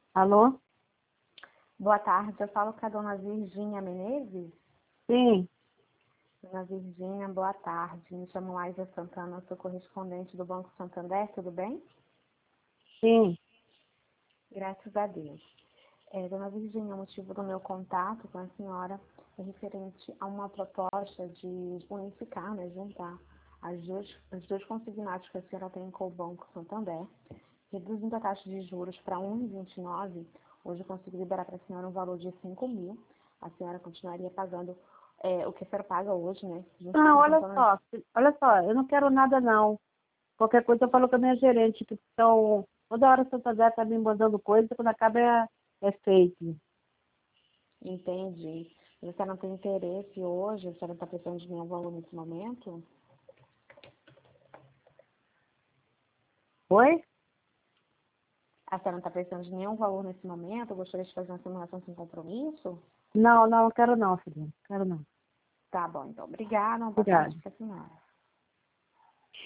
Alô? Boa tarde, eu falo com a dona Virgínia Menezes. Sim, Dona Virgínia, boa tarde. Me chamo Laísa Santana, sou correspondente do Banco Santander, tudo bem? sim. Graças a Deus. Dona Virgínia, o motivo do meu contato com a senhora é referente a uma proposta de unificar, juntar as duas consignados que a senhora tem com o Banco Santander, reduzindo a taxa de juros para 1,29. Hoje eu consigo liberar para a senhora um valor de 5.000. A senhora continuaria pagando o que a senhora paga hoje, junto Não, com o plano de... olha só, eu não quero nada não. Qualquer coisa eu falo com a minha gerente, que estão, toda hora a Santander está me mandando coisa, quando acaba é fake. Entende? Você não tem interesse hoje, a senhora não está precisando de nenhum valor nesse momento? Oi? A senhora não está precisando de nenhum valor nesse momento? Eu gostaria de fazer uma simulação sem compromisso? Não, quero não, filhinha, quero não. Tá bom, então. Obrigada, uma boa Obrigada. tarde para a senhora.